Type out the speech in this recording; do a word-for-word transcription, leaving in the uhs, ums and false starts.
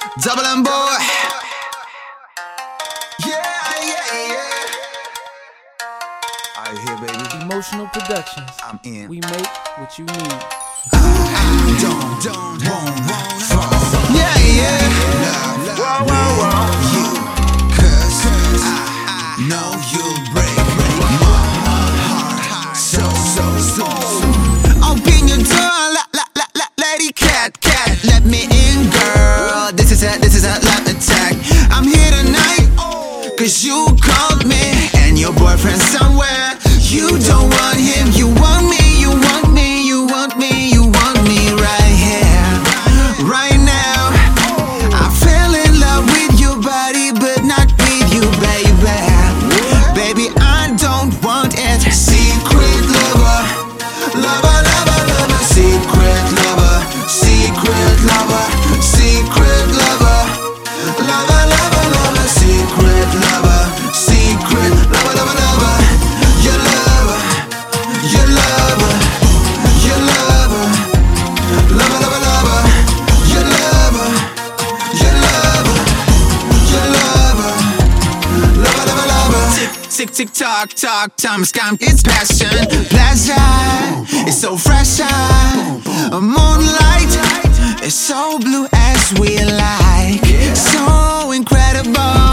Double M boy. Yeah, yeah, yeah. Are you here, baby? Emotional Productions. I'm in. We make what you need. I don't, don't, won't, won't fall. Yeah, yeah. Love, love, whoa, whoa, whoa. You, cause I, I know you'll break my heart so, so, so. Open your door, la, la, la, la, lady cat, cat. Let me in, girl. This is a, this is a love attack. I'm here tonight, cause you called me and your boyfriend somewhere. You don't want him, you want me, you want me, you want me, you want me right here, right now. I fell in love with your body, but not with you, baby. Baby, I don't want it. Secret lover, lover, lover, lover. Secret lover, secret lover, secret lover, lover, lover, lover. Secret lover, secret lover, lover, lover. Your lover, your lover, your lover, lover, lover, lover. Your lover, your lover, your lover, lover, lover, lover. Tick, tick, tock, talk, time is gone. It's passion, pleasure. It's so fresh, a moonlight. It's so blue as we like, so incredible.